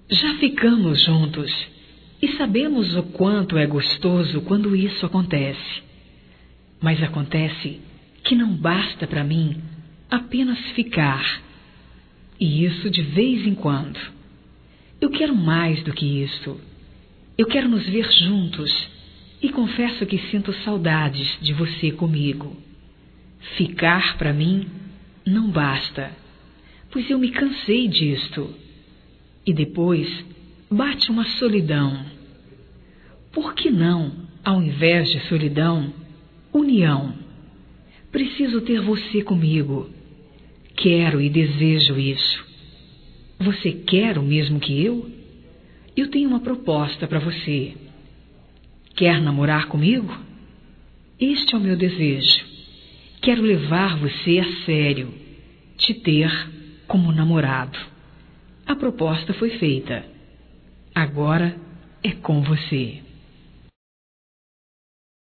Já ficamos juntos e sabemos o quanto é gostoso quando isso acontece. Mas acontece que não basta para mim apenas ficar, e isso de vez em quando. Eu quero mais do que isso. Eu quero nos ver juntos e confesso que sinto saudades de você comigo. Ficar para mim não basta, pois eu me cansei disto. E depois bate uma solidão. Por que não, ao invés de solidão, união? Preciso ter você comigo. Quero e desejo isso. Você quer o mesmo que eu? Eu tenho uma proposta para você. Quer namorar comigo? Este é o meu desejo. Quero levar você a sério, te ter como namorado. A proposta foi feita. Agora é com você.